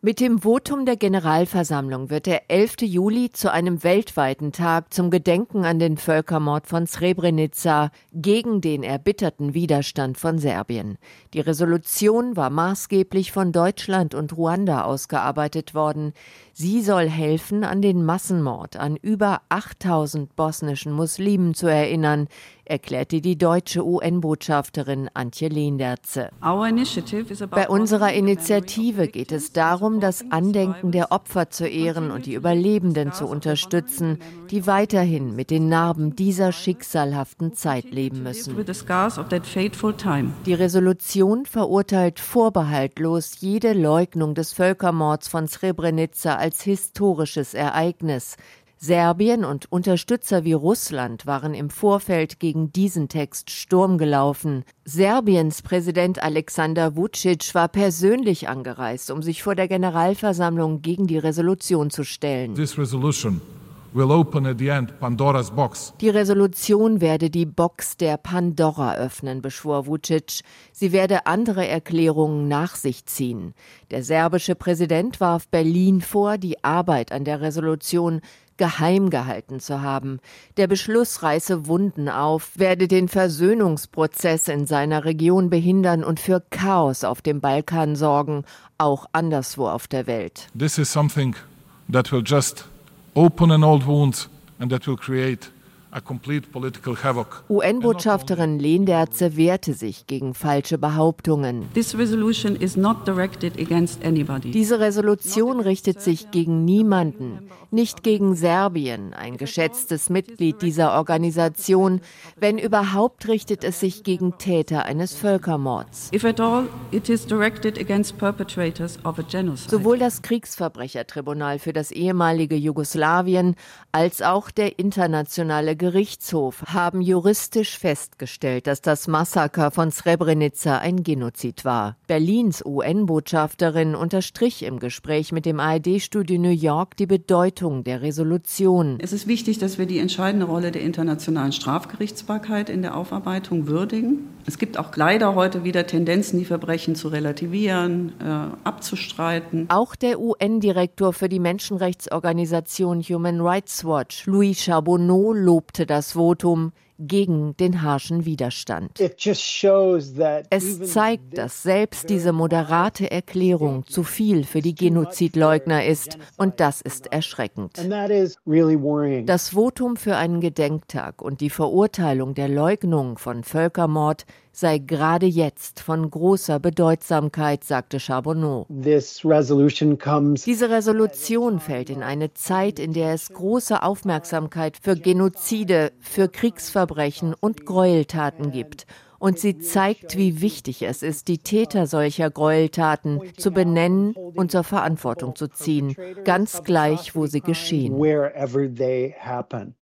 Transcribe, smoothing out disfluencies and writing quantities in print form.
Mit dem Votum der Generalversammlung wird der 11. Juli zu einem weltweiten Tag zum Gedenken an den Völkermord von Srebrenica gegen den erbitterten Widerstand von Serbien. Die Resolution war maßgeblich von Deutschland und Ruanda ausgearbeitet worden. Sie soll helfen, an den Massenmord an über 8000 bosnischen Muslimen zu erinnern, erklärte die deutsche UN-Botschafterin Antje Leendertse. Bei unserer Initiative geht es darum, das Andenken der Opfer zu ehren und die Überlebenden zu unterstützen, die weiterhin mit den Narben dieser schicksalhaften Zeit leben müssen. Die Resolution verurteilt vorbehaltlos jede Leugnung des Völkermords von Srebrenica als historisches Ereignis. Serbien und Unterstützer wie Russland waren im Vorfeld gegen diesen Text Sturm gelaufen. Serbiens Präsident Aleksandar Vučić war persönlich angereist, um sich vor der Generalversammlung gegen die Resolution zu stellen. Die Resolution werde die Box der Pandora öffnen, beschwor Vučić. Sie werde andere Erklärungen nach sich ziehen. Der serbische Präsident warf Berlin vor, die Arbeit an der Resolution geheim gehalten zu haben. Der Beschluss reiße Wunden auf, werde den Versöhnungsprozess in seiner Region behindern und für Chaos auf dem Balkan sorgen, auch anderswo auf der Welt. This is something that will just open an old wound and that will create a complete political havoc. UN-Botschafterin Leendertse wehrte sich gegen falsche Behauptungen. This resolution is not directed against anybody. Diese Resolution richtet sich gegen niemanden, nicht gegen Serbien, ein geschätztes Mitglied dieser Organisation. Wenn überhaupt, richtet es sich gegen Täter eines Völkermords. If at all, it is directed against perpetrators of a genocide. Sowohl das Kriegsverbrechertribunal für das ehemalige Jugoslawien als auch der internationale Gerichtshof haben juristisch festgestellt, dass das Massaker von Srebrenica ein Genozid war. Berlins UN-Botschafterin unterstrich im Gespräch mit dem ARD-Studio New York die Bedeutung der Resolution. Es ist wichtig, dass wir die entscheidende Rolle der internationalen Strafgerichtsbarkeit in der Aufarbeitung würdigen. Es gibt auch leider heute wieder Tendenzen, die Verbrechen zu relativieren, abzustreiten. Auch der UN-Direktor für die Menschenrechtsorganisation Human Rights Watch, Louis Charbonneau, lobte das Votum gegen den harschen Widerstand. Es zeigt, dass selbst diese moderate Erklärung zu viel für die Genozidleugner ist, und das ist erschreckend. Das Votum für einen Gedenktag und die Verurteilung der Leugnung von Völkermord sei gerade jetzt von großer Bedeutsamkeit, sagte Charbonneau. Diese Resolution fällt in eine Zeit, in der es große Aufmerksamkeit für Genozide, für Kriegsverbrechen und Gräueltaten gibt. Und sie zeigt, wie wichtig es ist, die Täter solcher Gräueltaten zu benennen und zur Verantwortung zu ziehen, ganz gleich, wo sie geschehen.